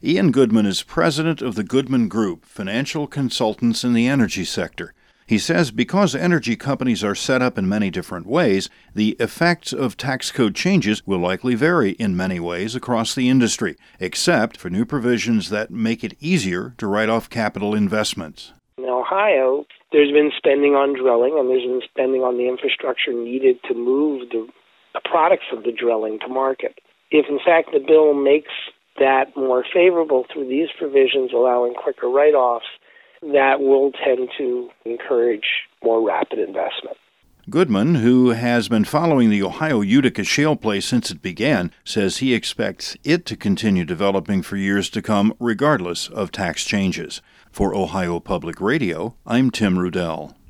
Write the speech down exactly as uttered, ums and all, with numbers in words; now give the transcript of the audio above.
Ian Goodman is president of the Goodman Group, financial consultants in the energy sector. He says because energy companies are set up in many different ways, the effects of tax code changes will likely vary in many ways across the industry, except for new provisions that make it easier to write off capital investments. In Ohio, there's been spending on drilling, and there's been spending on the infrastructure needed to move the, the products of the drilling to market. If, in fact, the bill makes that more favorable through these provisions, allowing quicker write-offs, that will tend to encourage more rapid investment. Goodman, who has been following the Ohio Utica shale play since it began, says he expects it to continue developing for years to come, regardless of tax changes. For Ohio Public Radio, I'm Tim Rudell.